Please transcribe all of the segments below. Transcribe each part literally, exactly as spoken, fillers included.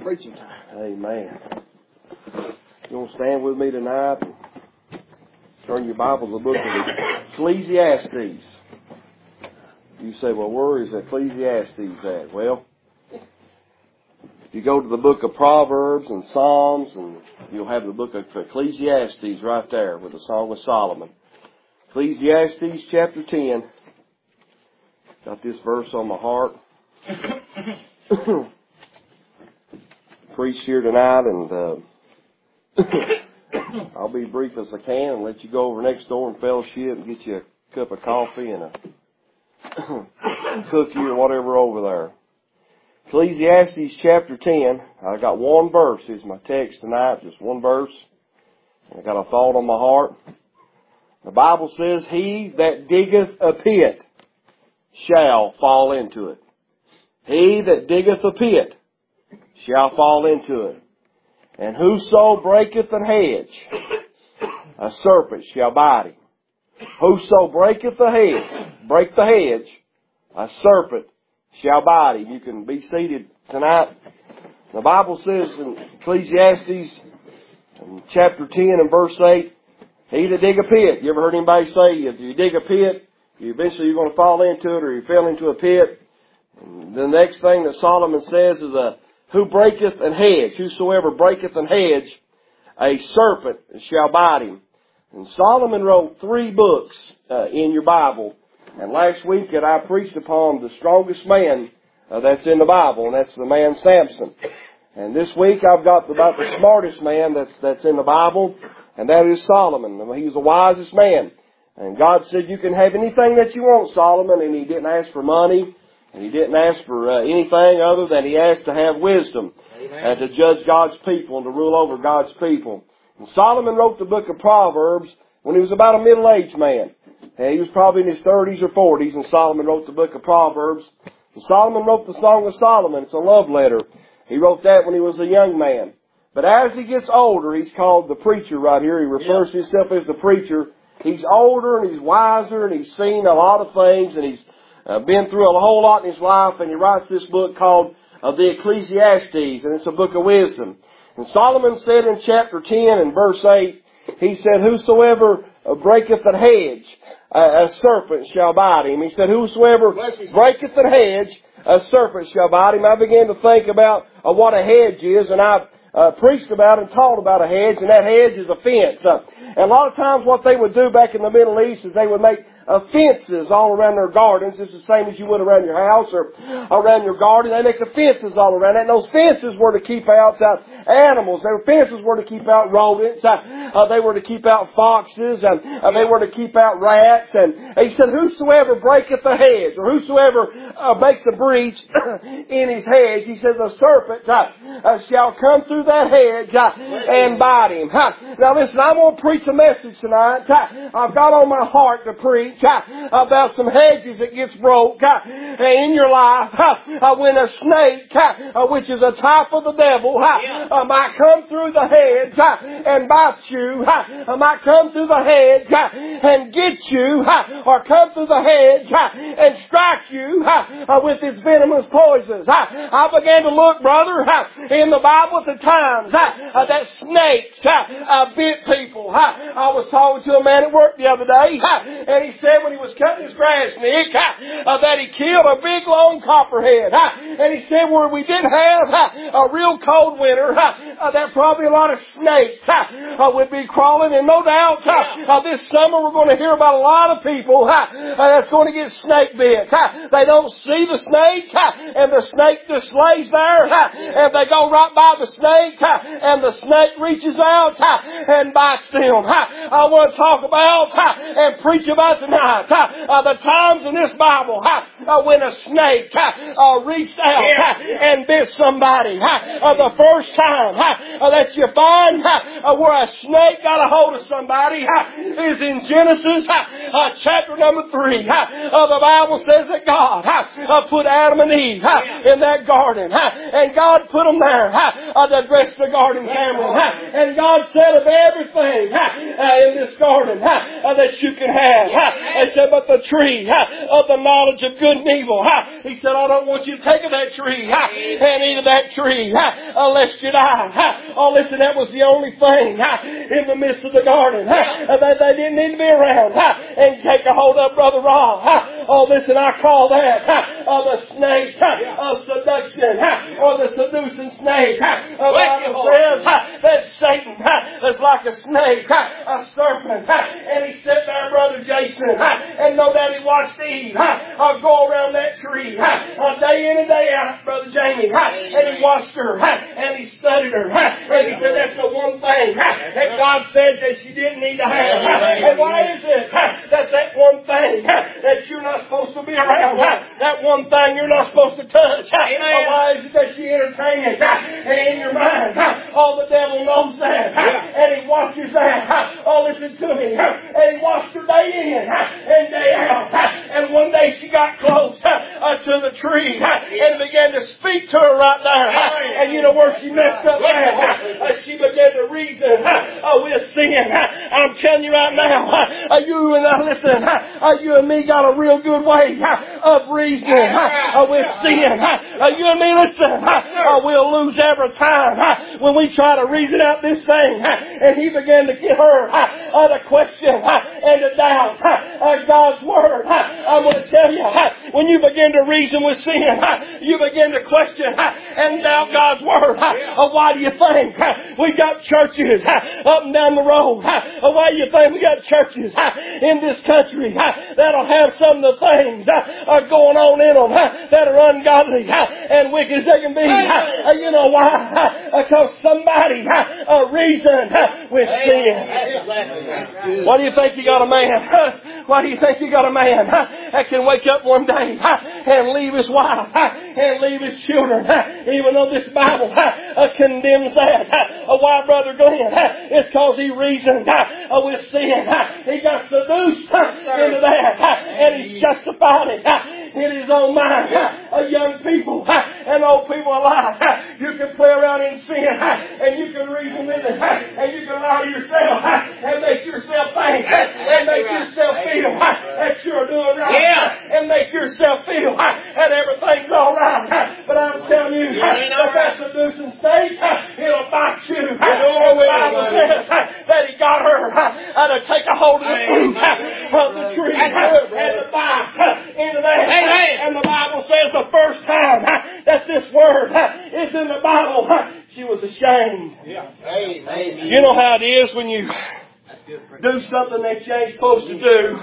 preaching time. Amen. You want to stand with me tonight? Turn your Bible to the book of Ecclesiastes. You say, well, where is Ecclesiastes at? Well, if you go to the book of Proverbs and Psalms, and you'll have the book of Ecclesiastes right there with the Song of Solomon. Ecclesiastes chapter ten. Got this verse on my heart. Preach here tonight, and uh, I'll be brief as I can and let you go over next door and fellowship and get you a cup of coffee and a cookie or whatever over there. Ecclesiastes chapter ten. I got one verse is my text tonight, just one verse. I got a thought on my heart. The Bible says, "He that diggeth a pit shall fall into it. He that diggeth a pit shall fall into it. And whoso breaketh an hedge, a serpent shall bite him. Whoso breaketh the hedge, break the hedge, a serpent shall bite him." You can be seated tonight. The Bible says in Ecclesiastes in chapter ten and verse eight, "He that dig a pit." You ever heard anybody say, if you dig a pit, you eventually you're going to fall into it, or you fell into a pit? And the next thing that Solomon says is, a, "Who breaketh an hedge, whosoever breaketh an hedge, a serpent shall bite him." And Solomon wrote three books uh, in your Bible. And last week that I preached upon the strongest man uh, that's in the Bible, and that's the man Samson. And this week I've got about the smartest man that's that's in the Bible, and that is Solomon. He was the wisest man. And God said, "You can have anything that you want, Solomon." And he didn't ask for money, and he didn't ask for uh, anything other than he asked to have wisdom, and to judge God's people and to rule over God's people. And Solomon wrote the book of Proverbs when he was about a middle-aged man. And he was probably in his thirties or forties, and Solomon wrote the book of Proverbs. And Solomon wrote the Song of Solomon. It's a love letter. He wrote that when he was a young man. But as he gets older, he's called the preacher right here. He refers to himself as the preacher. He's older and he's wiser and he's seen a lot of things and he's uh, been through a whole lot in his life, and he writes this book called uh, the Ecclesiastes, and it's a book of wisdom. And Solomon said in chapter ten and verse eight, he said, "Whosoever breaketh an hedge, a serpent shall bite him." He said, "Whosoever breaketh an hedge, a serpent shall bite him." I began to think about uh, what a hedge is, and I've uh, preached about and taught about a hedge, and that hedge is a fence. Uh, and a lot of times what they would do back in the Middle East is they would make uh, fences all around their gardens. It's the same as you would around your house or around your garden. They make the fences all around it. And those fences were to keep out uh, animals. Their fences were to keep out rodents. Uh, uh, they were to keep out foxes. And uh, they were to keep out rats. And he said, "Whosoever breaketh the hedge," or whosoever uh, makes a breach in his hedge, he says, "the serpent uh, uh, shall come through that hedge uh, and bite him." Huh. Now listen, I'm going to preach a message tonight. Uh, I've got on my heart to preach uh, about some hedges that gets broke uh, in your life uh, when a snake, uh, which is a type of the devil, uh, uh, might come through the hedge uh, and bite you, uh, might come through the hedge uh, and get you, uh, or come through the hedge uh, and strike you uh, with its venomous poisons. Uh, I began to look, brother, uh, in the Bible at the times uh, uh, that snakes uh, uh, bit people. Uh, I was talking to a man at work the other day, uh, and he said when he was cutting his grass, Nick, uh, uh, that he killed a big long copperhead. Uh, and he said where we didn't have uh, a real cold winter, uh, uh, that probably a lot of snakes uh, uh, would be crawling. And no doubt uh, uh, this summer we're going to hear about a lot of people uh, uh, that's going to get snake bit. Uh, they don't see the snake, uh, and the snake just lays there, uh, and they go right by the snake, uh, and the snake reaches out uh, and bites them. Uh, I want to talk about uh, and preach about tonight uh, uh, the times in this Bible uh, uh, when a snake uh, uh, reached out uh, and bit somebody. Uh, uh, the first time uh, uh, that you find uh, where a snake got a hold of somebody uh, is in Genesis uh, chapter number three. Uh, the Bible says that God uh, put Adam and Eve uh, in that garden, uh, and God put them there uh, to dress the garden camel. Uh, and God said of everything uh, uh, in this garden uh, uh, that you can have, uh, He said, but the tree uh, of the knowledge of good and evil, uh, He said, I don't want you to take of that tree uh, and eat of that tree uh, unless you die. Uh, oh, listen, that was the only thing uh, in the midst of the garden uh, that they didn't need to be around uh, and take a hold of, Brother Rob. Uh, oh, listen, I call that uh, uh, the snake uh, of seduction uh, or the seducing snake. Uh, the Bible says uh, that Satan uh, is like a snake, uh, a serpent, uh, and he sat there, Brother Jason, uh, and no doubt he watched Eve uh, go around that tree uh, uh, day in and day out, Brother Jamie, uh, and he watched her uh, and he studied her uh, and he said that's the one thing uh, that God says that she didn't need to have. Uh, and why is it uh, that that one thing uh, that you're not supposed to be around, uh, that one thing you're not supposed to touch, uh, uh, why is it that you entertain it uh, in your mind? Uh, all the devil knows that uh, and he watches that. Uh, oh, listen to me. Uh, and he watched her day in uh, and day out. Uh, and one day she got close uh, uh, to the tree uh, and began to speak to her right there. Uh, and you know where she messed up at? Uh, she began to reason uh, uh, with sin. Uh, I'm telling you right now, uh, uh, you and I, listen, uh, uh, you and me got a real good way uh, of reasoning uh, uh, with sin. Uh, uh, you and me, listen, uh, uh, we'll lose every time uh, when we try to reason out this thing. Uh, and he began to get her uh, uh, to question uh, and to doubt uh, uh, God's Word. Uh, I'm going to tell you, uh, when you begin to reason with sin, uh, you begin to question uh, and doubt God's Word. Uh, uh, why do you think uh, we got churches uh, up and down the road? Uh, why do you think we got churches uh, in this country uh, that'll have some of the things uh, are going on in them uh, that are ungodly uh, and wicked as they can be? Uh, uh, you know why? Because uh, somebody uh, uh, reasoned uh, with sin. Why do you think you got a man? Uh, why do you think you got a man uh, that can wake up one day uh, and leave his wife uh, and leave his children, uh, even though this Bible uh, uh, condemns that? Uh, why, Brother Glenn? Uh, it's because he reasoned uh, with sin. Uh, he got seduced uh, into that, uh, and he's justified it uh, in his own mind. Uh, uh, young people uh, and old people alike, uh, you can play around in sin uh, and you can reason with it uh, and you can lie to yourself uh, and make yourself think uh, and make yourself feel uh, that you're doing right uh, and make yourself feel uh, that everything's all right. Uh, but I'm telling you, uh, that that seducing state, uh, it'll bite you. Uh, and the Bible says uh, that he got her uh, uh, to take a hold of the fruit uh, of the tree uh, and to bite uh, into that. Uh, and the Bible says the first time uh, that this word uh, is in the Bible, uh, she was ashamed. Yeah. Amen. You know how it is when you do something that you ain't supposed to do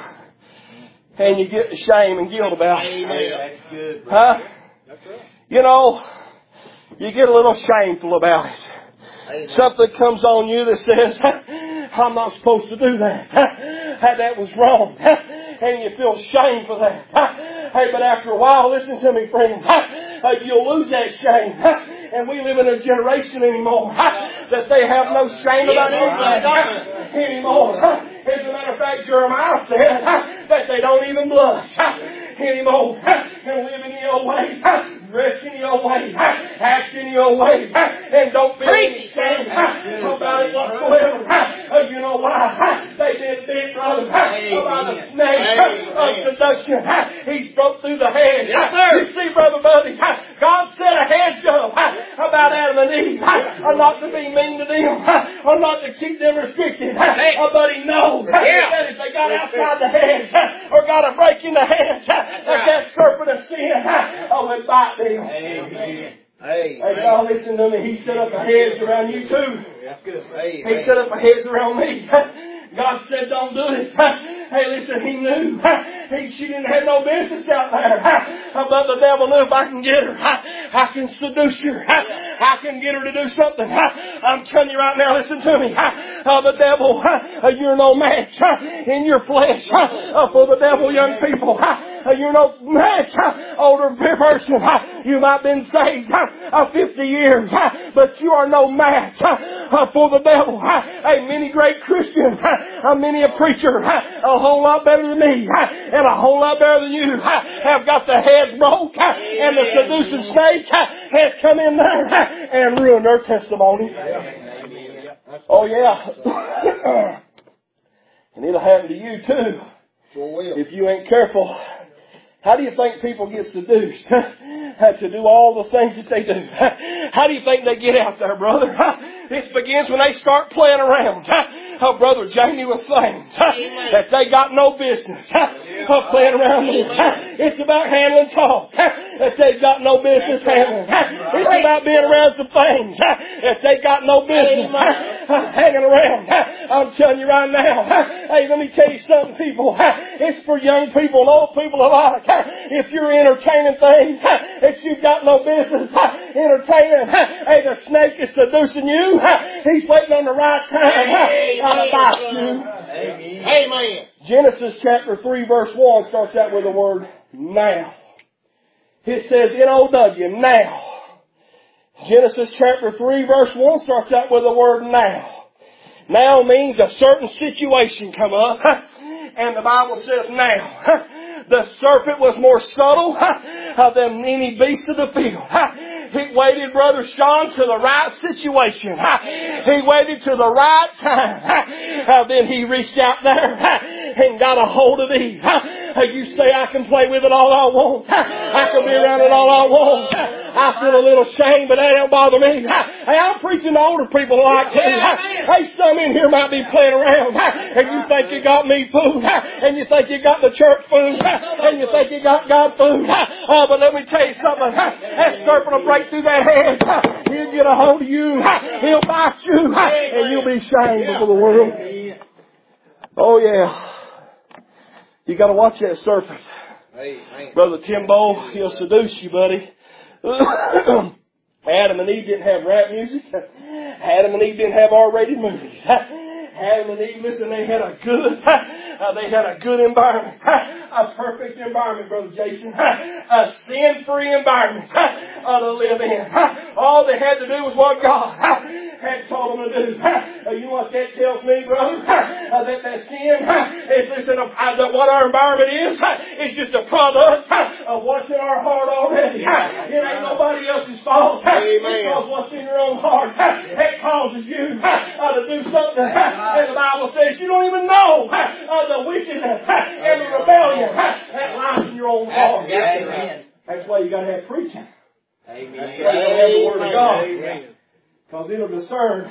and you get the shame and guilt about it. That's good, huh? That's right. You know, you get a little shameful about it. Amen. Something comes on you that says, I'm not supposed to do that. That was wrong. And you feel shame for that. Hey, but after a while, listen to me, friend, you'll lose that shame. And we live in a generation anymore that they have no shame about anything anymore. As a matter of fact, Jeremiah said that they don't even blush anymore and live in the old way, dress in the old way, act in the old way, and don't feel any shame about it whatsoever. You know why? They've been bit, brother, about a snake of seduction. He's broke through the hedge. You see, Brother Buddy, God set a hedge up about Adam and Eve, or not to be mean to them, or not to keep them restricted. But He knows that if they got outside the hedge, or got a break in the hedge, that that serpent of sin, oh, it bite them. Amen. Hey, hey, y'all listen to me. He set up a hedge around you too. That's good. He set up a hedge around me. God said, don't do it. Hey, listen, he knew. He, she didn't have no business out there. But the devil knew if I can get her, I can seduce her. I can get her to do something. I'm telling you right now, listen to me. Uh, the devil, uh, you're no match uh, in your flesh uh, for the devil, young people. Uh, you're no match, uh, older person. Uh, you might have been saved uh, fifty years, uh, but you are no match uh, uh, for the devil. Uh, hey, many great Christians, uh, many a preacher, uh, a whole lot better than me, uh, and a whole lot better than you, uh, have got the heads broke, uh, and the seducing snake uh, has come in there uh, and ruined their testimony. Oh yeah. And it'll happen to you too. If you ain't careful. How do you think people get seduced to do all the things that they do? How do you think they get out there, brother? This begins when they start playing around. Oh, Brother Jamie, with things that they got no business playing around with. It's about handling talk that they've got no business handling. It's about being around some things that they got no business hanging around. I'm telling you right now. Hey, let me tell you something, people. It's for young people and old people alike. If you're entertaining things that you've got no business entertaining, hey, the snake is seducing you. He's waiting on the right time to bite you. Amen. Amen. Genesis chapter three verse one starts out with the word now. It says N O W, now. Genesis chapter three verse one starts out with the word now. Now means a certain situation come up, and the Bible says now. The serpent was more subtle uh, than any beast of the field. Uh, he waited, Brother Sean, to the right situation. Uh, he waited to the right time. Uh, uh, then he reached out there uh, and got a hold of Eve. Uh, you say, I can play with it all I want. Uh, I can be around it all I want. Uh, I feel a little shame, but that don't bother me. Uh, hey, I'm preaching to older people like too. Uh, hey, some in here might be playing around. Uh, and you think you got me food. Uh, and you think you got the church food. Uh, and you think you got God food. Oh, but let me tell you something. That serpent will break through that head. He'll get a hold of you. He'll bite you. And you'll be shamed before the world. Oh, yeah. You got to watch that serpent. Brother Timbo, he'll seduce you, buddy. Adam and Eve didn't have rap music. Adam and Eve didn't have R-rated movies. Adam and Eve, listen, they had a good, uh, they had a good environment. A perfect environment, Brother Jason. A sin-free environment uh, to live in. All they had to do was what God had told them to do. Uh, you know what that tells me, brother? Uh, that that sin is, listen, uh, that what our environment is, it's just a product of what's in our heart already. It ain't nobody else's fault. Amen. Because what's in your own heart, it causes you uh, to do something. And the Bible says you don't even know uh, the wickedness and the rebellion that lies in your own heart. Amen. That's why you got to have preaching. Amen. That's why you got to have the Word of God. Because it'll discern,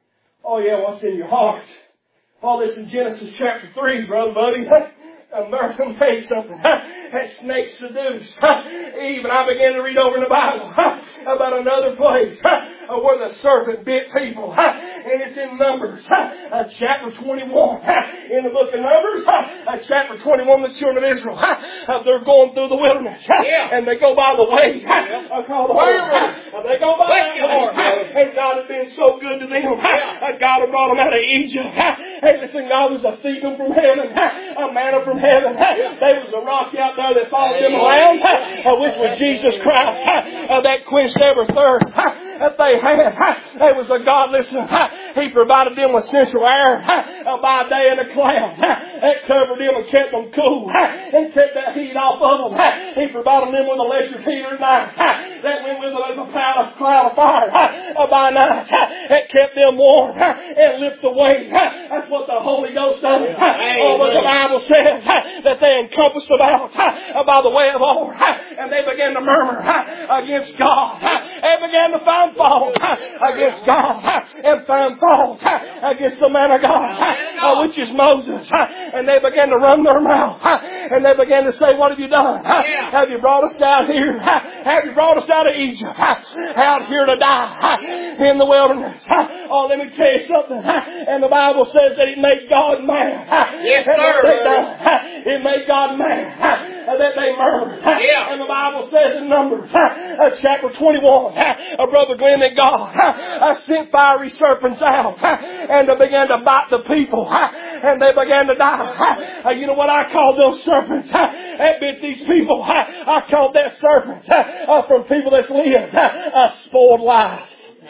oh yeah, what's in your heart. All this in Genesis chapter three, brother buddy. America will tell you something. That snake seduced Eve. And I began to read over in the Bible about another place where the serpent bit people. And it's in Numbers chapter twenty-one. In the book of Numbers chapter twenty-one, the children of Israel, they're going through the wilderness. And they go by the way called the Horn. They go by that way. And God has been so good to them. God had brought them out of Egypt. Hey, listen, God was a thief from heaven. A manna from heaven. Heaven. There was a rock out there that followed them around, uh, which was Jesus Christ, uh, that quenched every thirst uh, that they had. Uh, there was a God, listen, uh, He provided them with central air uh, by day in a cloud. Uh, that covered them and kept them cool uh, and kept that heat off of them. Uh, he provided them with electric heater at night. Uh, that went with them as a cloud of, cloud of fire uh, by night. Uh, that kept them warm uh, and lift the weight. Uh, that's what the Holy Ghost does. Uh, oh, but the Bible says uh, that they encompassed about uh, by the way of war, uh, and they began to murmur uh, against God. Uh, they began to find fault uh, against God uh, and find time fought against the man of God, which is Moses. And they began to run their mouth. And they began to say, what have you done? Have you brought us out here? Have you brought us out of Egypt? Out here to die in the wilderness? Oh, let me tell you something. And the Bible says that it made God mad. Yes, sir. It made God mad that they murmured. Yeah. And the Bible says in Numbers uh, chapter twenty-one, uh, Brother Glenn, that God uh, sent fiery serpents out uh, and they began to bite the people uh, and they began to die. Uh, you know what I call those serpents? Uh, that bit these people. Uh, I called that serpents uh, uh, from people that's lived uh, a spoiled life.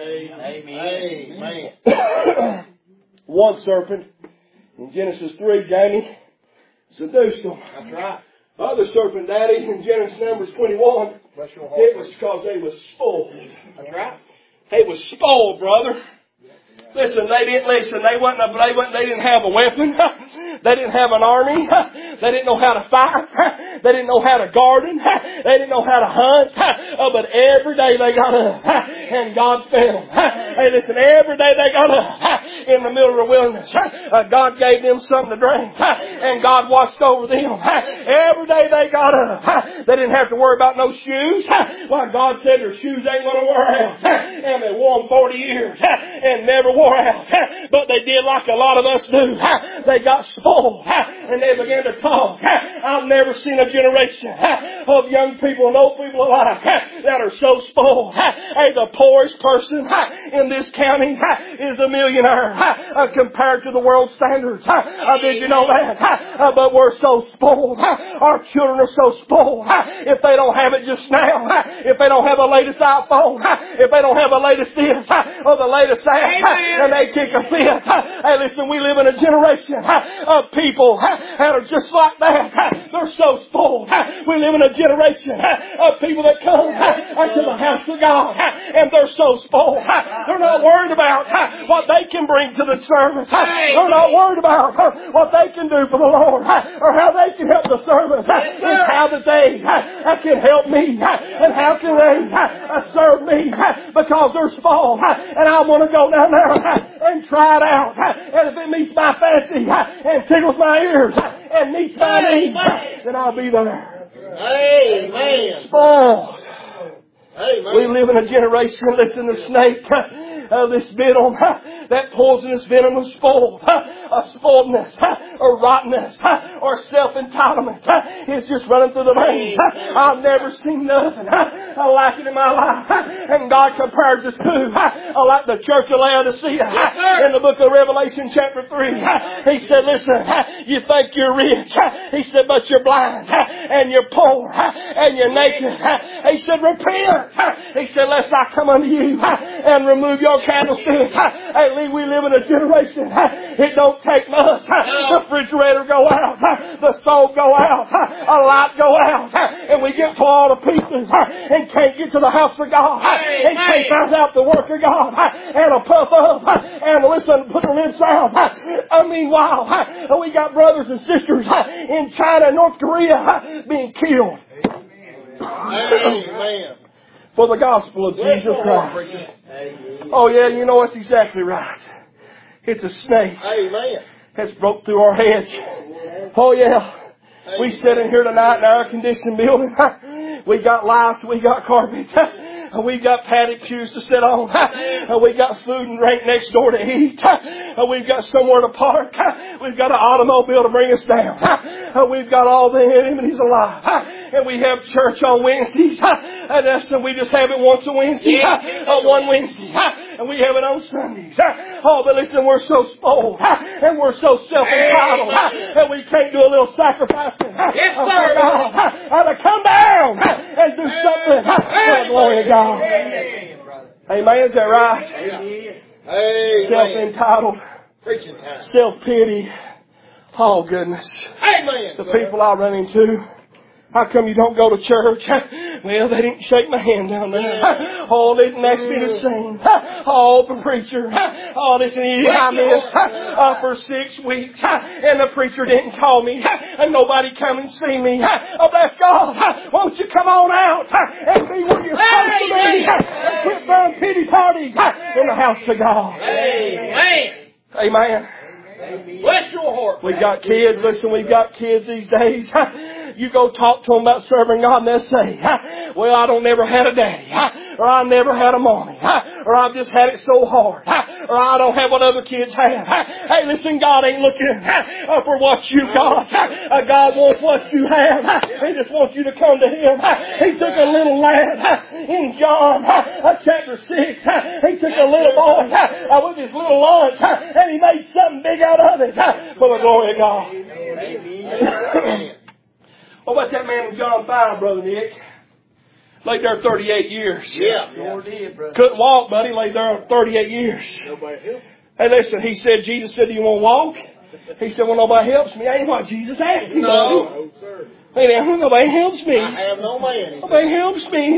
Amen. Amen. One serpent in Genesis three, Jamie, seduced them. That's right. Other serpent daddy in Genesis Numbers twenty-one, it was because they was spoiled. That's right. They was spoiled, brother. Listen, they didn't listen. They wasn't. They wasn't. They didn't have a weapon. They didn't have an army. They didn't know how to fight. They didn't know how to garden. They didn't know how to hunt. Oh, but every day they got up, and God fed them. Hey, listen. Every day they got up in the middle of the wilderness. God gave them something to drink, and God watched over them. Every day they got up. They didn't have to worry about no shoes. Why, God said their shoes ain't going to wear out, and they wore them forty years and never wore out. But they did like a lot of us do. They got spoiled and they began to talk. I've never seen a generation of young people and old people alike that are so spoiled. Hey, the poorest person in this county is a millionaire compared to the world standards. Did you know that? But we're so spoiled. Our children are so spoiled. If they don't have it just now, if they don't have the latest iPhone, if they don't have the latest this or the latest that, and they kick a fit. Hey, listen, we live in a generation of people that are just like that. They're so spoiled. We live in a generation of people that come to the house of God, and they're so spoiled. They're not worried about what they can bring to the service. They're not worried about what they can do for the Lord or how they can help the service. It's how that they can help me and how can they serve me because they're spoiled. And I want to go down there and try it out. And if it meets my fancy and tickles my ears and meets my needs, then I'll be there. Amen. Spoiled. Amen. We live in a generation, listen, the snake, uh, this venom, that poisonous venom of spoiled, a spoiledness, or rottenness, or self-entitlement is just running through the veins. I've never seen nothing like it in my life. And God compares us to like the church of Laodicea in the book of Revelation chapter three. He said, listen, you think you're rich. He said, but you're blind, and you're poor, and you're naked. He said, repent. He said, lest I come unto you and remove your candlestick. Hey, Lee, we live in a generation. It don't take much. The refrigerator go out. The stove go out. A light go out. And we get to all the pieces and can't get to the house of God. And can't find out the work of God. And a puff up. And listen, put their lips out. I mean, wow. We got brothers and sisters in China and North Korea being killed. Amen. For the gospel of Jesus Christ. Oh yeah, you know it's exactly right. It's a snake Amen. that's broke through our hedge. Oh yeah. We sit in here tonight in our air-conditioned building. We got lights, we got carpets, we got padded pews to sit on. We got food and drink next door to eat. We've got somewhere to park. We've got an automobile to bring us down. We've got all the enemies alive. And we have church on Wednesdays. And that's, we just have it once a Wednesday. Uh, one Wednesday. And we have it on Sundays. Oh, but listen, we're so spoiled. And we're so self-entitled. And we can't do a little sacrificing. Yes, sir. God, to come down and do something for the glory of God. Amen. Is that right? Amen. Self-entitled. Preaching time. Self-pity. Oh, goodness. Amen. The people I run into. How come you don't go to church? Well, they didn't shake my hand down there. Oh, they didn't ask me to sing. Oh, the preacher. Oh, this and I missed uh, for six weeks. And the preacher didn't call me. And nobody come and see me. Oh, bless God. Won't you come on out and be where you're supposed to be? And quit throwing pity parties in the house of God. Amen. Amen. Amen. Bless your heart. We've got kids. Listen, we've got kids these days. You go talk to them about serving God and they'll say, well, I don't never had a daddy. Or I never had a mommy. Or I've just had it so hard. Or I don't have what other kids have. Hey, listen, God ain't looking for what you got. God wants what you have. He just wants you to come to Him. He took a little lad in John chapter six. He took a little boy with his little lunch and he made something big out of it for the glory of God. Amen. What about that man in John five, Brother Nick? Laid there thirty-eight years. Yeah. Sure did, brother. Couldn't walk, buddy. Laid there thirty-eight years. Nobody helped. Hey, listen, he said, Jesus said, do you want to walk? He said, well, nobody helps me. That ain't what Jesus asked me. No. No, sir. Hey, now, nobody helps me. I have no man. Nobody helps me.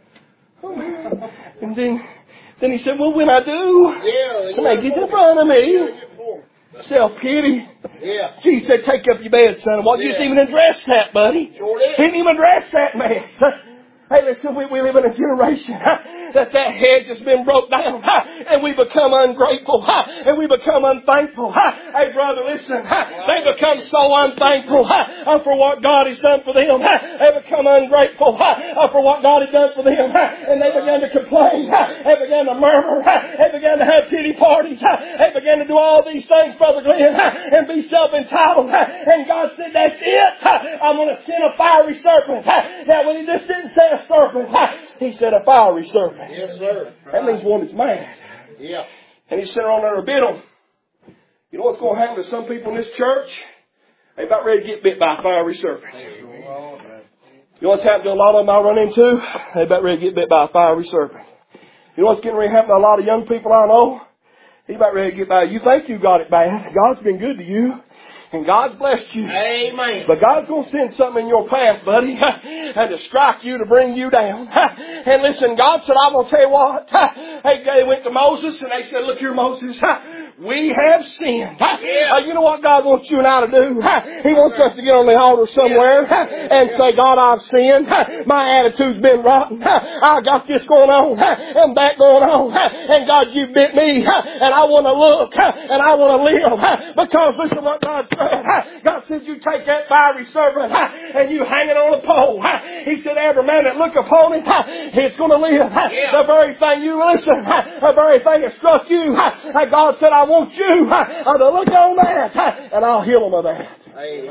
And then, then he said, well, when I do, Yeah. when they get in front of me, self-pity. Yeah. Jesus said, take up your bed, son. Well, you Yeah. didn't even address that, buddy. Sure did. Didn't even address that mess. Hey, listen, we, we live in a generation that that hedge has been broke down and we become ungrateful and we become unthankful. Hey, brother, listen, they become so unthankful for what God has done for them. They become ungrateful for what God has done for them. And they began to complain. They began to murmur. They began to have pity parties. They began to do all these things, Brother Glenn, and be self-entitled. And God said, that's it. I'm going to send a fiery serpent. Now, when He just didn't say a serpent, He said a fiery serpent. Yes, sir. That means one that's mad. Yeah. And He sent her on there to bit them. You know what's going to happen to some people in this church? They about ready to get bit by a fiery serpent. You know what's happened to a lot of them I run into? They about ready to get bit by a fiery serpent. You know what's getting ready to happen to a lot of young people I know? He about ready to get by. You think you got it bad. God's been good to you. And God's blessed you. Amen. But God's going to send something in your path, buddy, and to strike you to bring you down. And listen, God said, I'm going to tell you what. Hey, they went to Moses and they said, look here, Moses, we have sinned. Yeah. Uh, you know what God wants you and I to do? He wants us to get on the altar somewhere and say, God, I've sinned. My attitude's been rotten. I got this going on and that going on. And God, you bit me. And I want to look and I want to live. Because listen what God said. God said, you take that fiery serpent and you hang it on a pole. He said, every man that look upon it, it's going to live. The very thing you listen, the very thing that struck you, God said, I want you to look on that and I'll heal them of that.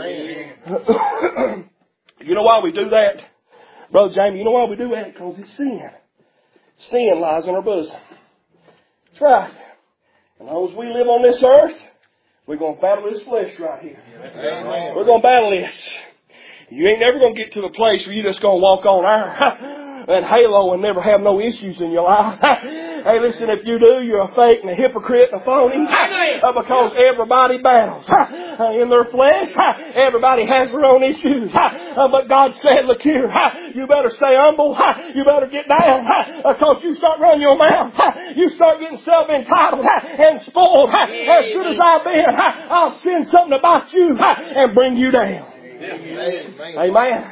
Amen. You know why we do that? Brother Jamie, you know why we do that? Because it's sin. Sin lies in our bosom. That's right. As long as we live on this earth, we're going to battle this flesh right here. Amen. We're going to battle this. You ain't never going to get to the place where you're just going to walk on air and halo and never have no issues in your life. Hey, listen, if you do, you're a fake and a hypocrite and a phony. Uh, because everybody battles uh, in their flesh. Everybody has their own issues. Uh, but God said, look here, you better stay humble. You better get down. Because you start running your mouth. You start getting self-entitled and spoiled. As good as I've been, I'll send something about you and bring you down. Amen. Amen.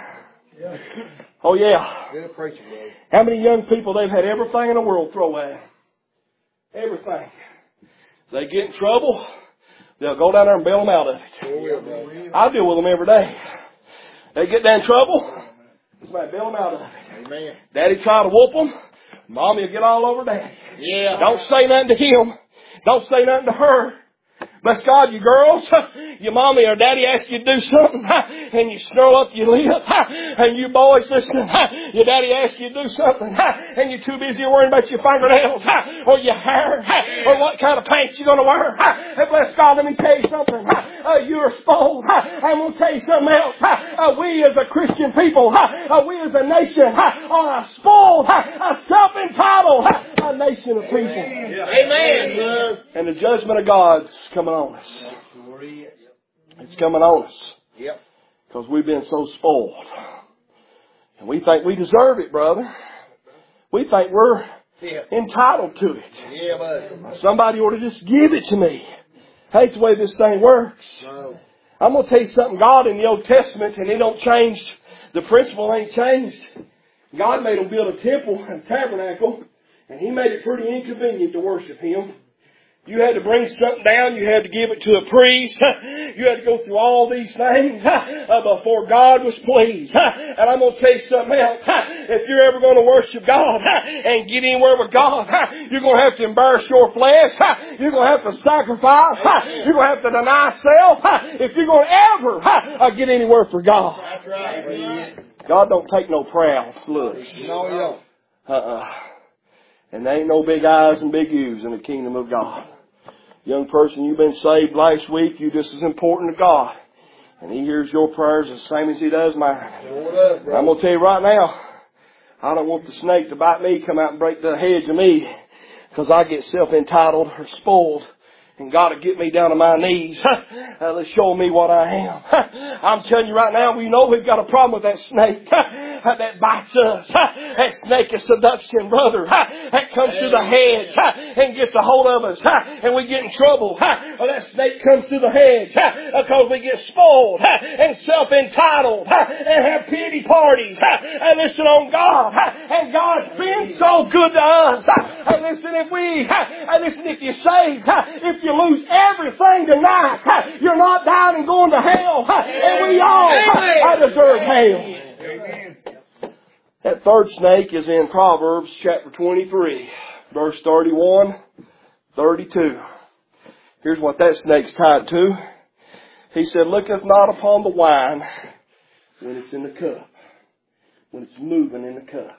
Oh yeah. Good preaching, brother. How many young people, they've had everything in the world throw at them? Everything. They get in trouble, they'll go down there and bail them out of it. I deal with them every day. They get down in trouble, somebody bail them out of it. Amen. Daddy try to whoop them, Mommy will get all over Daddy. Yeah. Don't say nothing to him. Don't say nothing to her. Bless God, you girls, your mommy or daddy asks you to do something, and you snarl up your lip, and you boys listen, your daddy asks you to do something, and you're too busy worrying about your fingernails, or your hair, or what kind of pants you're going to wear. And bless God, let me tell you something. Uh, you're spoiled. I'm going to tell you something else. Uh, we as a Christian people, uh, we as a nation, are a spoiled, a self-entitled, a nation of people. Amen. And the judgment of God's coming on us. It's coming on us. Yep. Because we've been so spoiled. And we think we deserve it, brother. We think we're Yeah. entitled to it. Yeah, buddy. Somebody ought to just give it to me. Hey, it's the way this thing works. No. I'm going to tell you something. God in the Old Testament, and it don't change. The principle ain't changed. God made them build a temple and tabernacle, and He made it pretty inconvenient to worship Him. You had to bring something down. You had to give it to a priest. You had to go through all these things before God was pleased. And I'm going to tell you something else. If you're ever going to worship God and get anywhere with God, you're going to have to embarrass your flesh. You're going to have to sacrifice. You're going to have to deny self if you're going to ever get anywhere for God. That's right. God don't take no proud looks. No, you don't. Uh-uh. And there ain't no big eyes and big U's in the kingdom of God. Young person, you've been saved last week. You're just as important to God. And He hears your prayers the same as He does mine. I'm going to tell you right now, I don't want the snake to bite me, come out and break the hedge of me, because I get self-entitled or spoiled. And God will get me down to my knees. uh, let's show me what I am. I'm telling you right now, we know we've got a problem with that snake that bites us. That snake is seduction, brother. That comes through the hedge and gets a hold of us. And we get in trouble. Or that snake comes through the hedge because we get spoiled and self-entitled and have pity parties and listen on God. And God's been so good to us. And listen, if we, and listen, if you're saved, if you lose everything tonight, you're not dying and going to hell. And we all I deserve hell. Amen. That third snake is in Proverbs chapter twenty-three, verse thirty-one, thirty-two. Here's what that snake's tied to. He said, looketh not upon the wine when it's in the cup, when it's moving in the cup.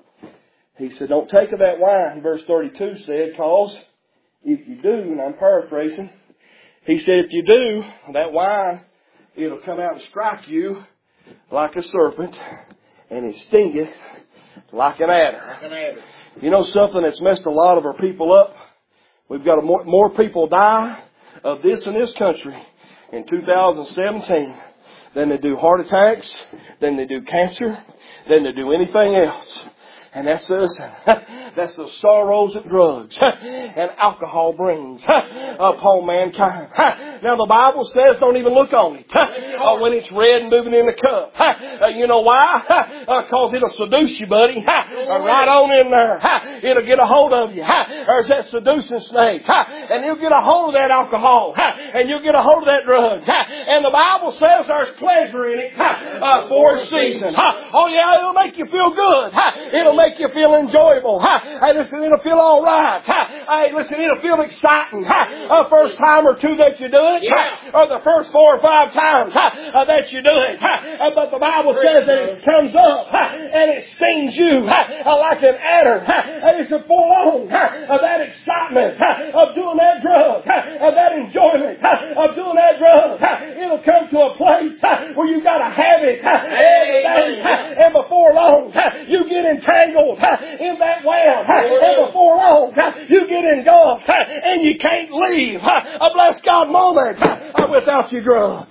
He said, don't take of that wine, verse thirty-two said, cause if you do, and I'm paraphrasing, he said, if you do, that wine, it'll come out and strike you like a serpent, and it stingeth like an adder. Like an adder. You know something that's messed a lot of our people up? We've got a more, more people die of this in this country in two thousand seventeen than they do heart attacks, than they do cancer, than they do anything else. And that's us. That's the sorrows that drugs and alcohol brings upon mankind. Now the Bible says don't even look on it uh, when it's red and moving in the cup. Uh, you know why? Because uh, it'll seduce you, buddy. Uh, right on in there. It'll get a hold of you. There's that seducing snake. And you'll get a hold of that alcohol. And you'll get a hold of that drug. And the Bible says there's pleasure in it uh, for a season. Oh yeah, it'll make you feel good. It'll make you feel enjoyable. Hey, listen, it'll feel all right. Hey, listen, it'll feel exciting. Uh, first time or two that you do it, yeah. Or the first four or five times uh, that you do it. Uh, but the Bible says that it comes up and it stings you uh, like an adder. And it's a full on of that excitement of doing that drug, of that enjoyment of doing that drug. It'll come to a place where you've got to have it every day. And before long, you get entangled in that web. And before long, you get engulfed and you can't leave a blessed God moment without your drug.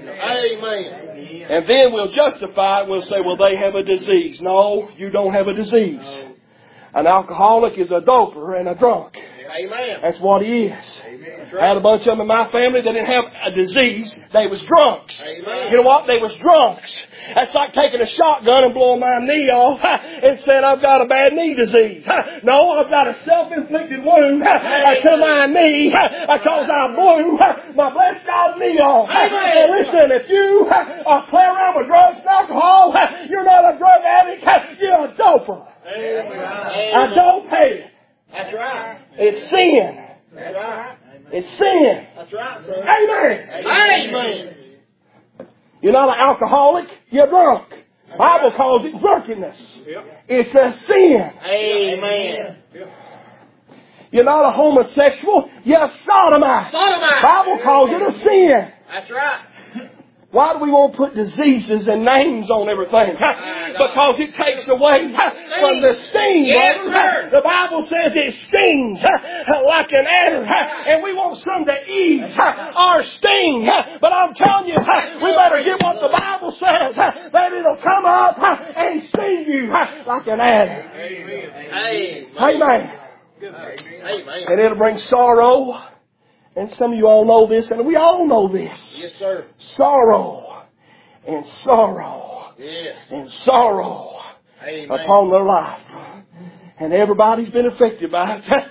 Amen. And then we'll justify it. We'll say, well, they have a disease. No, you don't have a disease. An alcoholic is a doper and a drunk. Amen. That's what he is. Amen. I had a bunch of them in my family that didn't have a disease. They was drunks. Amen. You know what? They was drunks. That's like taking a shotgun and blowing my knee off and saying I've got a bad knee disease. No, I've got a self-inflicted wound to my knee because I blew my blessed God knee off. And listen, if you play around with drugs and alcohol, you're not a drug addict. You're a doper. Amen. I don't pay it. That's right. It's sin. That's right. It's sin. That's right, sir. Amen. Amen. You're not an alcoholic. You're drunk. The Bible calls it drunkenness. It's a sin. Amen. You're not a homosexual. You're a sodomite. Sodomite. The Bible calls it a sin. That's right. Why do we want to put diseases and names on everything? Because it takes away from the sting. Yes, the Bible says it stings like an adder. And we want some to ease our sting. But I'm telling you, we better get what the Bible says. That it'll come up and sting you like an adder. Amen. Amen. Amen. And it'll bring sorrow. And some of you all know this, and we all know this. Yes, sir. Sorrow and sorrow Yes. and sorrow Amen. upon their life. And everybody's been affected by it.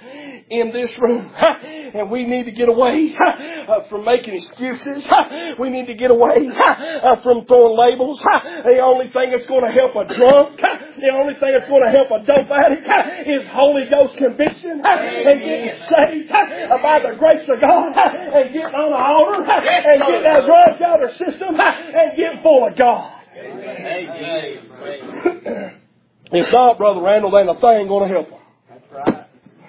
in this room. And we need to get away uh, from making excuses. We need to get away uh, from throwing labels. The only thing that's going to help a drunk, the only thing that's going to help a dope addict is Holy Ghost conviction and getting saved by the grace of God and getting on the altar and getting that drugs out of their system and getting full of God. If not, Brother Randall, then a thing going to help them. That's right.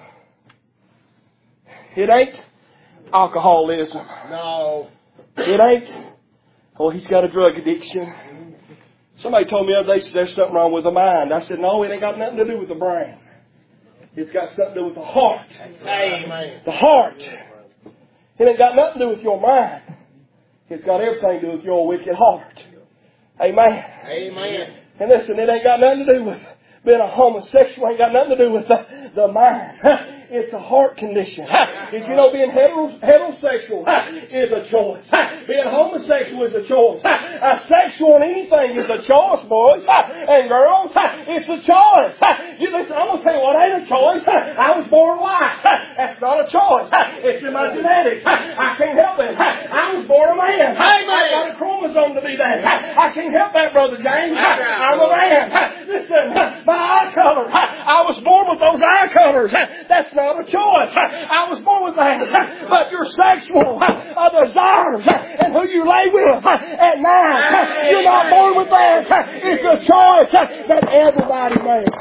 It ain't alcoholism. No. It ain't, oh, he's got a drug addiction. Somebody told me the other day there's something wrong with the mind. I said, no, it ain't got nothing to do with the brain. It's got something to do with the heart. Amen. The heart. It ain't got nothing to do with your mind. It's got everything to do with your wicked heart. Amen. Amen. And listen, it ain't got nothing to do with being a homosexual. Ain't got nothing to do with the, the mind. It's a heart condition. If you know being hetero, heterosexual is a choice. Being homosexual is a choice. A sexual and anything is a choice, boys and girls. It's a choice. You listen, I'm going to tell you what ain't a choice. I was born white. That's not a choice. It's in my genetics. I can't help it. I was born a man. I got a chromosome to be that. I can't help that, Brother James. I'm a man. Listen, my eye color. I was born with those eye colors. That's not a choice. I was born with that. But your sexual uh, desires and who you lay with at night, you're not born with that. It's a choice that everybody makes.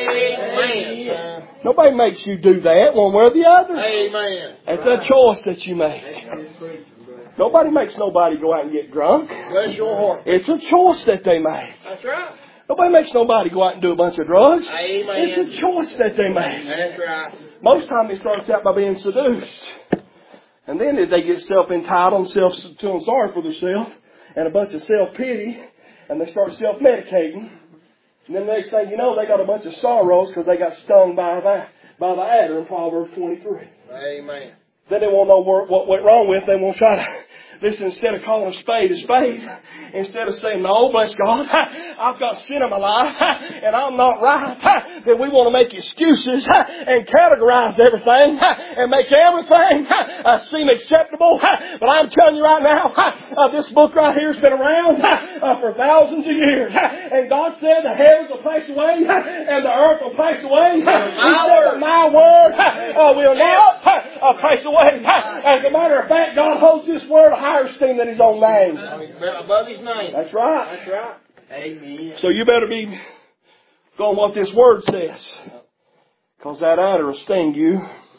Amen. Nobody makes you do that one way or the other. Amen. It's a choice that you make. Nobody makes nobody go out and get drunk. Bless your heart. It's a choice that they make. That's right. Nobody makes nobody go out and do a bunch of drugs. Amen. It's a choice that they make. That's right. Most time it starts out by being seduced. And then they get self-entitled and self-feeling sorry for themselves and a bunch of self-pity, and they start self-medicating. And then the next thing you know, they got a bunch of sorrows because they got stung by the, by the adder in Proverbs twenty-three. Amen. Then they won't know what went wrong with. They won't try to listen. Instead of calling a spade a spade, instead of saying, no, bless God, I've got sin in my life and I'm not right, then we want to make excuses and categorize everything and make everything uh, seem acceptable. But I'm telling you right now, uh, this book right here has been around uh, for thousands of years. And God said the heavens will pass away and the earth will pass away. He said that my word uh, will not uh, pass away. As a matter of fact, God holds this word higher esteem than His own name. Above His name. That's right. That's right. Amen. So you better be going what this word says. Because that adder will sting you.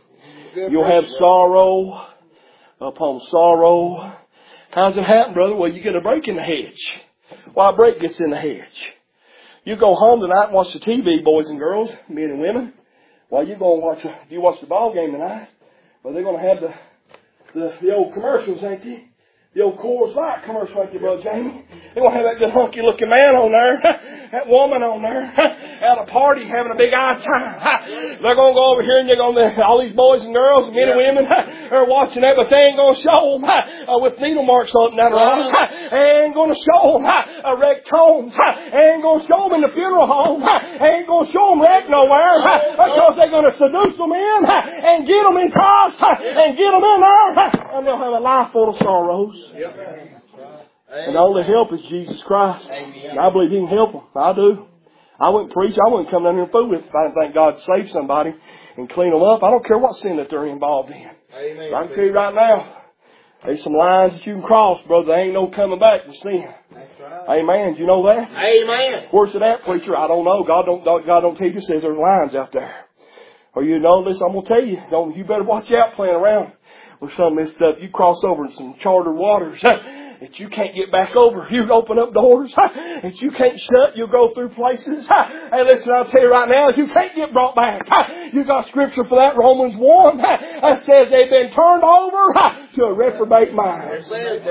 You'll have sorrow upon sorrow. How's it happen, brother? Well, you get a break in the hedge. Why, a break gets in the hedge. You go home tonight and watch the T V, boys and girls, men and women. While you go and watch, a, you watch the ball game tonight, well, they're going to have the, the, the old commercials, ain't they? The old Coors Light commercial, ain't they, Brother Jamie? They're going to have that good hunky looking man on there, that woman on there, at a party having a big eye time. They're going to go over here and they're going to, all these boys and girls, men and women, are watching that, but they ain't going to show them uh, with needle marks on down the line. They ain't going to show them uh, wrecked homes. They ain't going to show them in the funeral home. They ain't going to show them wrecked nowhere because they're going to seduce them in and get them in Christ and get them in there, and they'll have a life full of sorrows. Yep. And the only help is Jesus Christ. And I believe He can help them. I do. I wouldn't preach. I wouldn't come down here and fool with it if I didn't think God saved somebody and clean them up. I don't care what sin that they're involved in. Amen. But I can tell you right now, there's some lines that you can cross, brother. There ain't no coming back from sin. That's right. Amen. Do you know that? Amen. Where's it at, preacher? I don't know. God don't, God don't teach us. Says there's lines out there. Or you know this, I'm going to tell you. Don't, you better watch out playing around with some of this stuff. You cross over in some chartered waters that you can't get back over. You open up doors that you can't shut. You go through places. Hey, listen, I'll tell you right now, you can't get brought back. You got scripture for that, Romans one. That says they've been turned over to a reprobate mind.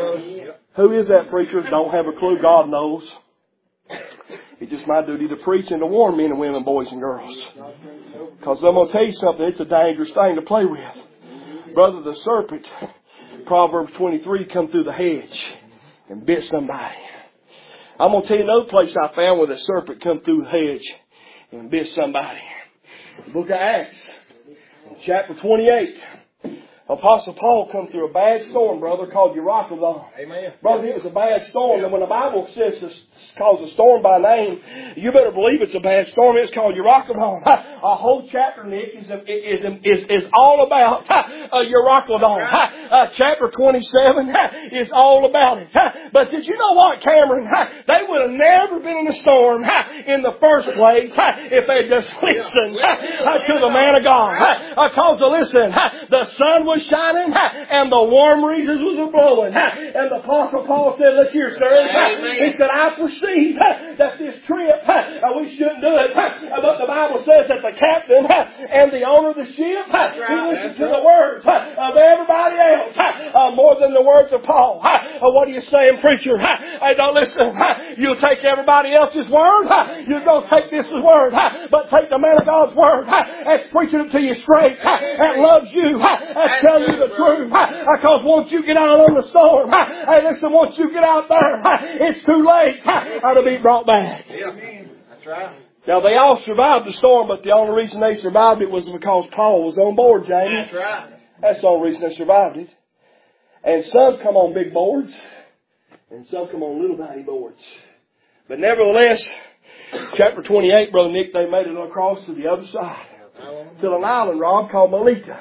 Who is that preacher? Don't have a clue. God knows. It's just my duty to preach and to warn men and women, boys and girls. Because I'm going to tell you something. It's a dangerous thing to play with. Brother, the serpent, Proverbs twenty-three, come through the hedge and bit somebody. I'm going to tell you another place I found where the serpent come through the hedge and bit somebody. The book of Acts. chapter twenty-eight. Apostle Paul come through a bad storm, brother, called Euroclydon. Amen. Brother, it was a bad storm. And when the Bible says it calls a storm by name, you better believe it's a bad storm. It's called Euroclydon. A whole chapter, Nick, is is is is all about uh, Euroclydon. Uh, chapter twenty-seven is all about it. But did you know what, Cameron? They would have never been in a storm in the first place if they just listened to the man of God. Because, listen, the sun was shining and the warm breezes was blowing. And the Apostle Paul said, look here, sir. He said, I perceive that this trip, we shouldn't do it. But the Bible says that the captain and the owner of the ship, he listened to the words of everybody else more than the words of Paul. What are you saying, preacher? Hey, don't listen. You'll take everybody else's word. You don't take this as word. But take the man of God's word that's preaching it to you straight and loves you. That's telling you the truth. Because once you get out on the storm, hey, listen, once you get out there, it's too late to be brought back. That's right. Now, they all survived the storm, but the only reason they survived it was because Paul was on board, Jamie. That's right. That's the only reason they survived it. And some come on big boards, and some come on little tiny boards. But nevertheless, chapter twenty-eight, Brother Nick, they made it across to the other side. To an island, Rob, called Melita.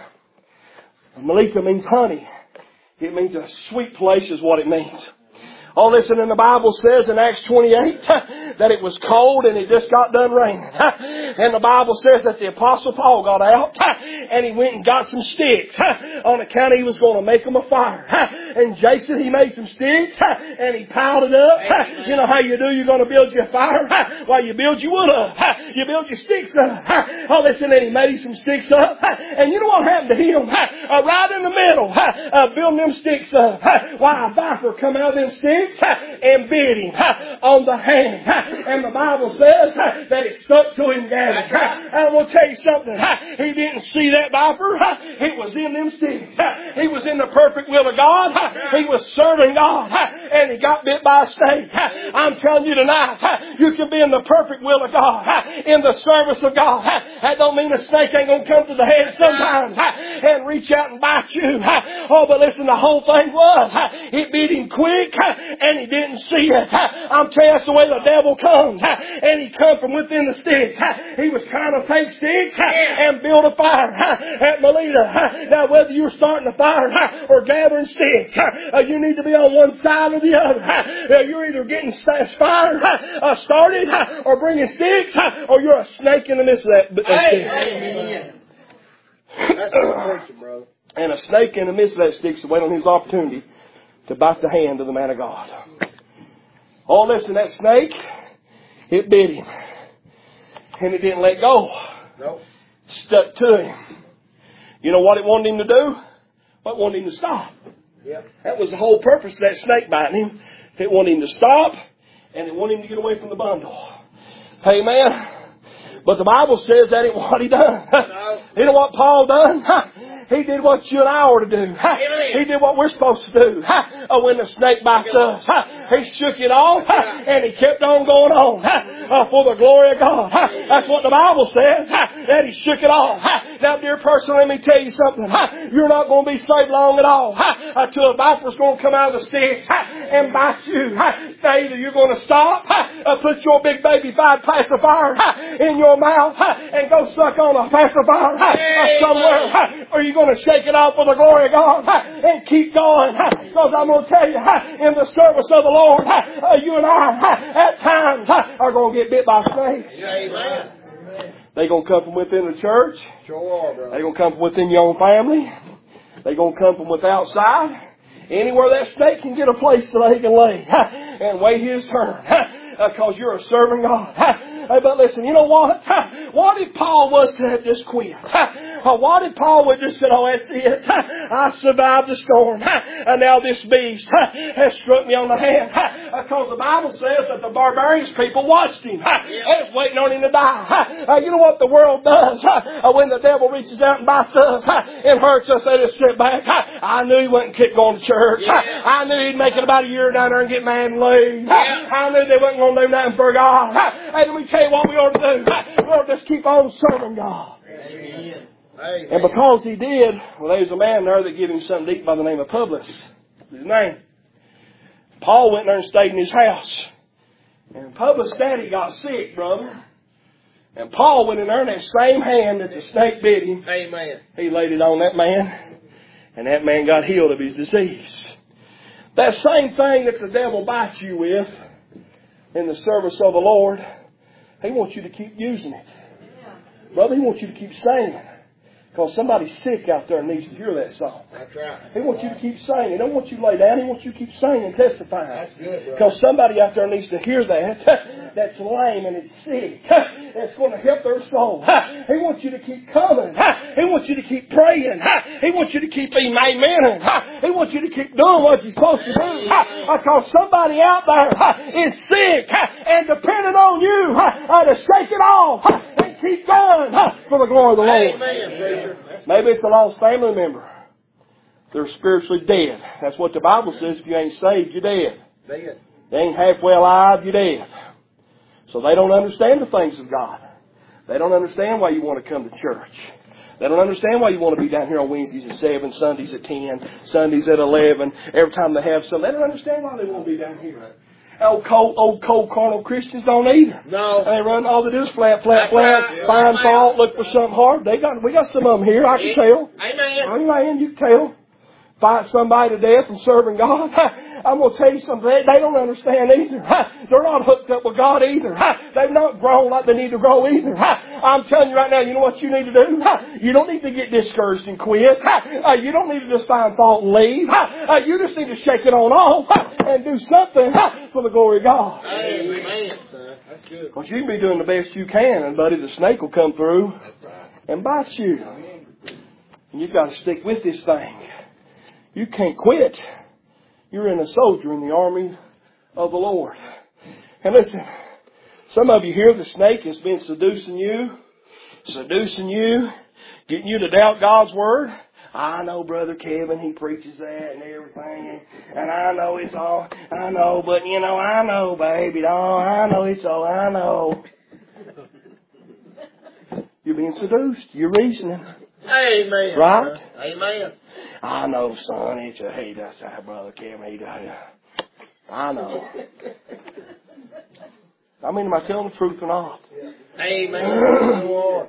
Melita means honey. It means a sweet place is what it means. Oh, listen, and the Bible says in Acts twenty-eight that it was cold and it just got done raining. And the Bible says that the Apostle Paul got out and he went and got some sticks on account he was going to make them a fire. And Jason, he made some sticks and he piled it up. You know how you do, you're going to build your fire? Well, you build your wood up. You build your sticks up. Oh, listen, and he made some sticks up. And you know what happened to him? Right in the middle of building them sticks up, why, a viper come out of them sticks and bit him on the hand. And the Bible says that it stuck to him, Gavin. I will tell you something. He didn't see that viper. It was in them sticks. He was in the perfect will of God. He was serving God. And he got bit by a snake. I'm telling you tonight, you can be in the perfect will of God, in the service of God. That don't mean the snake ain't going to come to the head sometimes and reach out and bite you. Oh, but listen, the whole thing was, it beat him quick. And he didn't see it. I'm telling you, that's the way the devil comes. And he come from within the sticks. He was trying to take sticks and build a fire at Melita. Now, whether you're starting a fire or gathering sticks, you need to be on one side or the other. You're either getting fire started or bringing sticks, or you're a snake in the midst of that stick. That's the preacher, bro. And a snake in the midst of that stick is waiting on his opportunity to bite the hand of the man of God. Oh, listen, that snake, it bit him. And it didn't let go. Nope. Stuck to him. You know what it wanted him to do? What it wanted him to stop. Yep. That was the whole purpose of that snake biting him. It wanted him to stop, and it wanted him to get away from the bundle. Amen. But the Bible says that ain't what he done. No. You know what Paul done? He did what you and I ought to do. He did what we're supposed to do. When the snake bites us, he shook it off and he kept on going on for the glory of God. That's what the Bible says. That he shook it off. Now, dear person, let me tell you something. You're not going to be saved long at all until a viper's going to come out of the sticks and bite you. Now, either you're going to stop, put your big baby five pacifier in your mouth and go suck on a pacifier somewhere, or you're going to shake it off for the glory of God and keep going. Because I'm going to tell you, in the service of the Lord, you and I, at times, are going to get bit by snakes. Amen. They're going to come from within the church. Sure are, bro. They're going to come from within your own family. They're going to come from without outside. Anywhere that snake can get a place so he can lay and wait his turn. Because you're a serving God. But listen, you know what? What if Paul was to have just quit? What if Paul would just said, oh, that's it. I survived the storm. And now this beast has struck me on the hand. Because the Bible says that the barbarians people watched him. They was waiting on him to die. You know what the world does? When the devil reaches out and bites us and hurts us, they just sit back. I knew he wouldn't keep going to church. I knew he'd make it about a year down there and get mad and leave. I knew they wasn't going to do nothing for God. Hey, let me tell you what we ought to do. We ought to just keep on serving God. Amen. Amen. And because he did, well, there was a man there that gave him something to eat by the name of Publius. His name. Paul went there and stayed in his house. And Publius' daddy got sick, brother. And Paul went in there and that same hand that the snake bit him, Amen. he laid it on that man. And that man got healed of his disease. That same thing that the devil bites you with in the service of the Lord, he wants you to keep using it. Brother, he wants you to keep singing. Because somebody's sick out there and needs to hear that song. That's right. He wants you to keep singing. He don't want you to lay down. He wants you to keep singing and testifying. That's good, bro. Because somebody out there needs to hear that. That's lame and it's sick. That's going to help their soul. He wants you to keep coming. He wants you to keep praying. He wants you to keep amening. He wants you to keep doing what you're supposed to do. Because somebody out there is sick and depending on you to shake it off and keep going for the glory of the Lord. Amen, preacher. Maybe it's a lost family member. They're spiritually dead. That's what the Bible says. If you ain't saved, you're dead. Dead. They ain't halfway alive, you're dead. So they don't understand the things of God. They don't understand why you want to come to church. They don't understand why you want to be down here on Wednesdays at seven, Sundays at ten, Sundays at eleven. Every time they have something, they don't understand why they want to be down here. Old cold, old cold carnal Christians don't either. No. They run all they do is flat, flat, That's flat, right. find Yeah. fault, look for something hard. They got, we got some of them here. I can tell. Amen. Amen. You can tell. Fight somebody to death and serving God. I'm going to tell you something. They, they don't understand either. They're not hooked up with God either. They've not grown like they need to grow either. I'm telling you right now, you know what you need to do? You don't need to get discouraged and quit. You don't need to just find fault and leave. You just need to shake it on off and do something for the glory of God. Amen. That's good. Because you can be doing the best you can, and buddy, the snake will come through and bite you. And you've got to stick with this thing. You can't quit. You're in a soldier in the army of the Lord. And listen, some of you here, the snake has been seducing you, seducing you, getting you to doubt God's Word. I know Brother Kevin, he preaches that and everything, and I know it's all, I know, but you know, I know, baby, oh, I know it's all, I know. You're being seduced. You're reasoning. Amen. Right? Amen. I know, son, it's a, he does that, Brother Kevin, he does. I know. I mean, am I telling the truth or not? Amen. Lord.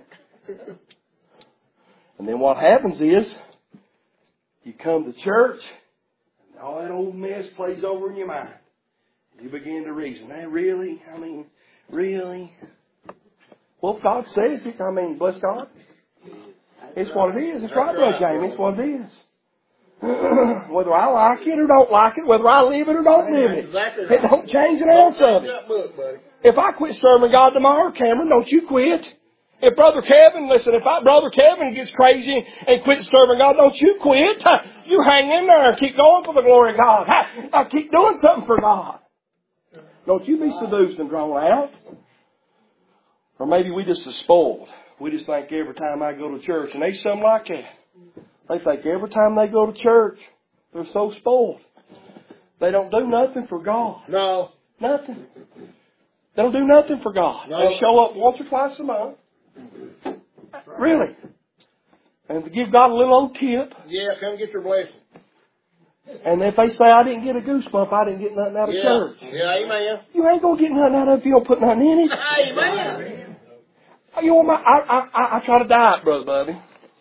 And then what happens is, you come to church, and all that old mess plays over in your mind. You begin to reason, hey, really? I mean, really? Well, if God says it, I mean, bless God. It's what it is. It's right, Brother Jamie. It's what it is. Whether I like it or don't like it, whether I live it or don't live it, Exactly it right. don't change an ounce of it. That book, buddy. If I quit serving God tomorrow, Cameron, don't you quit. If Brother Kevin, listen, if I, Brother Kevin gets crazy and quits serving God, don't you quit. You hang in there and keep going for the glory of God. I keep doing something for God. Don't you be seduced and drawn out. Or maybe we just are spoiled. We just think every time I go to church, and they some like that. They think every time they go to church, they're so spoiled. They don't do nothing for God. No. Nothing. They don't do nothing for God. No. They show up once or twice a month. Really. And to give God a little old tip. Yeah, come get your blessing. And if they say, I didn't get a goosebump, I didn't get nothing out of Yeah. church. Yeah, amen. You ain't going to get nothing out of it if you don't put nothing in it. Amen. You want my, I, I, I, I try to diet, Brother Bubby.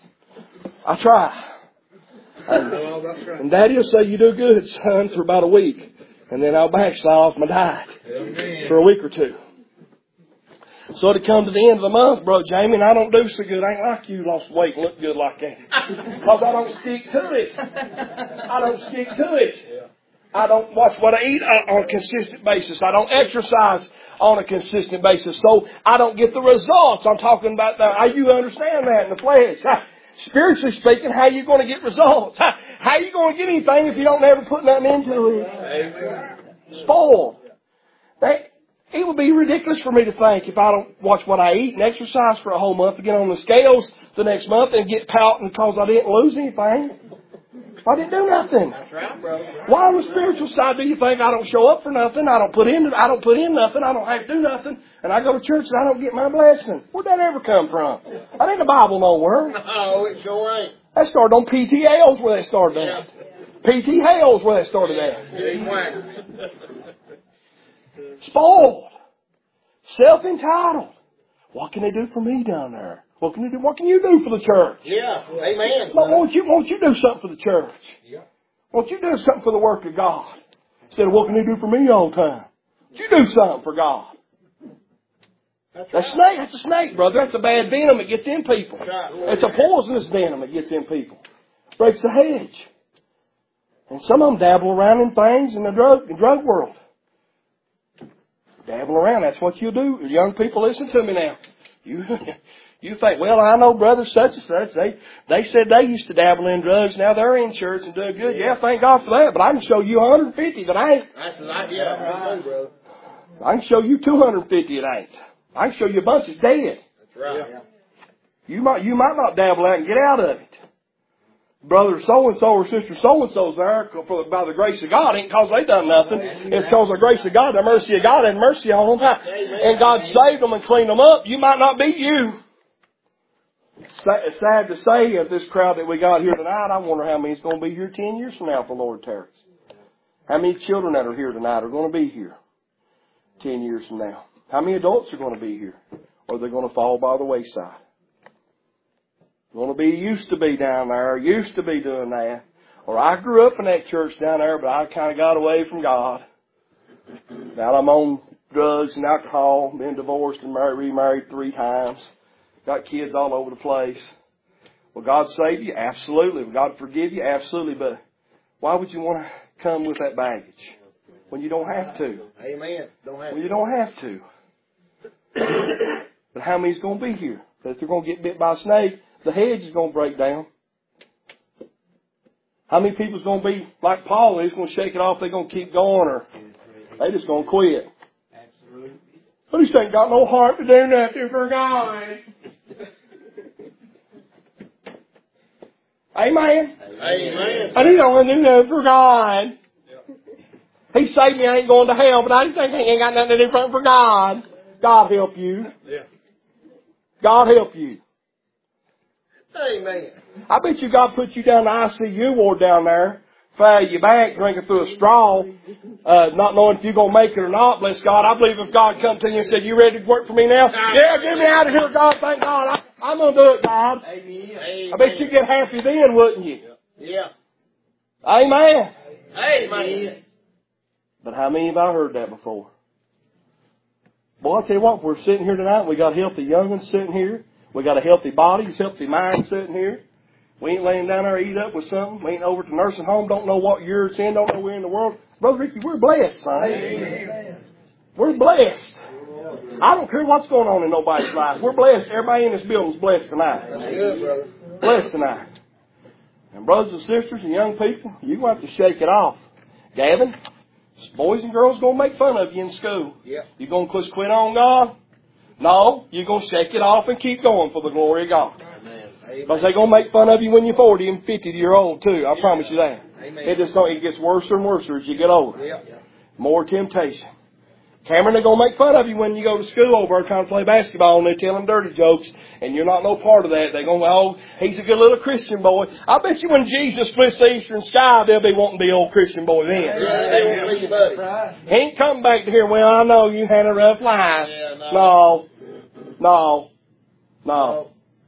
I try. And, Well, that's right. and Daddy will say, you do good, son, for about a week. And then I'll backslide off my diet Amen. for a week or two. So to come to the end of the month, Brother Jamie, and I don't do so good. I ain't like you lost weight and look good like that. Because I don't stick to it. I don't stick to it. I don't watch what I eat on a consistent basis. I don't exercise on a consistent basis. So I don't get the results. I'm talking about that. How you understand that in the flesh. Spiritually speaking, how are you going to get results? How are you going to get anything if you don't ever put nothing into it? Amen. Spoiled. That, it would be ridiculous for me to think if I don't watch what I eat and exercise for a whole month to get on the scales the next month and get pouting because I didn't lose anything. I didn't do nothing. That's right, brother. Why on the spiritual side do you think I don't show up for nothing? I don't put in. I don't put in nothing. I don't have to do nothing. And I go to church and I don't get my blessing. Where'd that ever come from? That ain't the Bible nowhere. No, it sure ain't. That started on P T L's where they started at. P T Hale's where they started at. Spoiled. Self-entitled. What can they do for me down there? What can they do? What can you do for the church? Yeah, amen. But won't you, won't you do something for the church? Yeah. Won't you do something for the work of God? Instead of what can they do for me all the time? Won't you do something for God? That's That right. snake, that's a snake, brother. That's a bad venom that gets in people. That's right. It's a poisonous venom that gets in people. Breaks the hedge. And some of them dabble around in things in the drug, the drug world. Dabble around. That's what you do. Young people, listen to me now. You, you think, well, I know brothers such and such. They, they said they used to dabble in drugs. Now they're in church and doing good. Yeah, thank God for that. But I can show you one hundred fifty that ain't. That's right. Yeah, right, brother. I can show you two hundred fifty that ain't. I can show you a bunch that's dead. That's right. Yeah. You might, you might not dabble out and get out of it. Brother so-and-so or sister so-and-so's there for, by the grace of God. Ain't because they done nothing. It's because of the grace of God, the mercy of God, and mercy on them. And God saved them and cleaned them up. You might not be you. It's sad to say of this crowd that we got here tonight, I wonder how many's going to be here ten years from now if the Lord tarries. How many children that are here tonight are going to be here ten years from now? How many adults are going to be here? Or are they going to fall by the wayside? Going to be used to be down there, used to be doing that. Or I grew up in that church down there, but I kind of got away from God. Now I'm on drugs and alcohol, been divorced and married, remarried three times. Got kids all over the place. Will God save you? Absolutely. Will God forgive you? Absolutely. But why would you want to come with that baggage when you don't have to? Amen. Don't have When you don't have to. But how many's going to be here? Because if they're going to get bit by a snake, the hedge is going to break down. How many people's going to be like Paul? They're just going to shake it off. They're going to keep going, or they just going to quit. Absolutely. But he ain't got no heart to do nothing for God. Amen. Amen. And he don't want to do nothing for God. He saved me. I ain't going to hell, but I just think he ain't got nothing to do for God. God help you. Yeah. God help you. Amen. I bet you God put you down in the I C U ward down there, file you back, drinking through a straw, uh, not knowing if you're going to make it or not. Bless God. I believe if God come to you and said, you ready to work for me now? Yeah, get me out of here, God. Thank God. I, I'm going to do it, God. Amen. I bet you'd get happy then, wouldn't you? Yeah. Amen. Amen. But how many have I heard that before? Boy, I tell you what, we're sitting here tonight, we got healthy young'uns sitting here. We got a healthy body, a healthy mind sitting here. We ain't laying down there eat up with something. We ain't over at the nursing home, don't know what year it's in, don't know where in the world. Brother Ricky, we're blessed, son. Amen. We're blessed. I don't care what's going on in nobody's life. We're blessed. Everybody in this building's blessed tonight. That's good, brother. Blessed tonight. And brothers and sisters and young people, you're going to have to shake it off. Gavin, boys and girls going to make fun of you in school. Yeah. You going to quit on God? No, you're going to shake it off and keep going for the glory of God. Because they're going to make fun of you when you're forty and fifty year old too. I promise you that. Amen. It just don't, it gets worse and worse as you get older. Yeah. More temptation. Cameron, they're going to make fun of you when you go to school over there trying to play basketball and they tell them dirty jokes and you're not no part of that. They're going, oh, he's a good little Christian boy. I bet you when Jesus splits the eastern sky, they'll be wanting to be old Christian boy then. Yeah, they won't leave you, buddy. He ain't come back to here, well, I know you had a rough life. Yeah, no. No. No. No.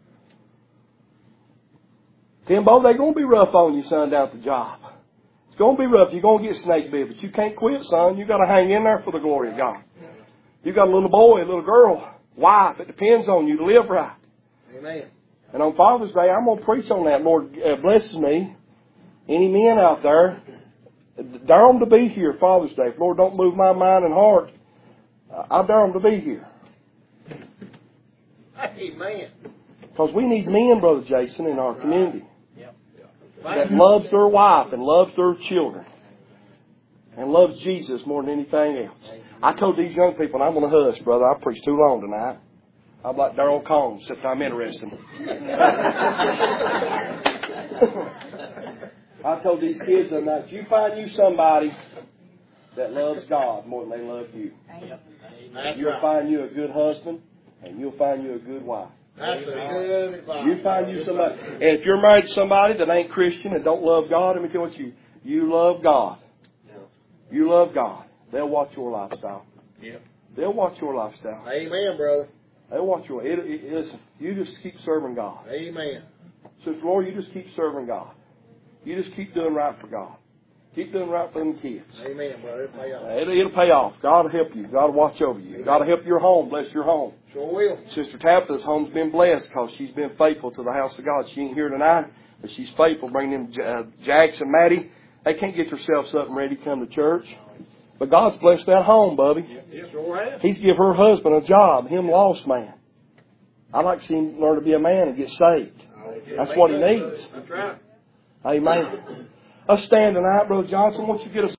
Timbo, they're going to be rough on you, son, down at the job. It's going to be rough. You're going to get snake bit, but you can't quit, son. You got to hang in there for the glory of God. You got a little boy, a little girl, wife. It depends on you to live right. Amen. And on Father's Day, I'm going to preach on that. Lord uh, blesses me. Any men out there, dare them to be here Father's Day. If Lord don't move my mind and heart, I dare them to be here. Amen. Because we need men, Brother Jason, in our community that loves their wife and loves their children and loves Jesus more than anything else. I told these young people, and I'm going to hush, brother. I preached too long tonight. I'm like Darrell Combs, except I'm interested. I told these kids the other night, you find you somebody that loves God more than they love you. That's You'll right. find you a good husband, and you'll find you a good wife. That's a good advice. You find you somebody. And if you're married to somebody that ain't Christian and don't love God, let me tell you what you, you love God. You love God. They'll watch your lifestyle. Yeah. They'll watch your lifestyle. Amen, brother. They'll watch your, it, it, listen, you just keep serving God. Amen. Sister Laura, you just keep serving God. You just keep doing right for God. Keep doing right for them kids. Amen, brother. It'll pay off. Uh, It'll, it'll pay off. God will help you. God will watch over you. God will help your home. Bless your home. Sure will. Sister Tabitha's home's been blessed because she's been faithful to the house of God. She ain't here tonight, but she's faithful. Bringing them uh, Jax and Maddie. They can't get themselves up and ready to come to church. But God's blessed that home, Bubby. Yeah, sure have. He's give her husband a job. Him lost man. I'd like to see him learn to be a man and get saved. That's what he needs. That's right. Amen. Let's stand tonight, Brother Johnson. Won't you get us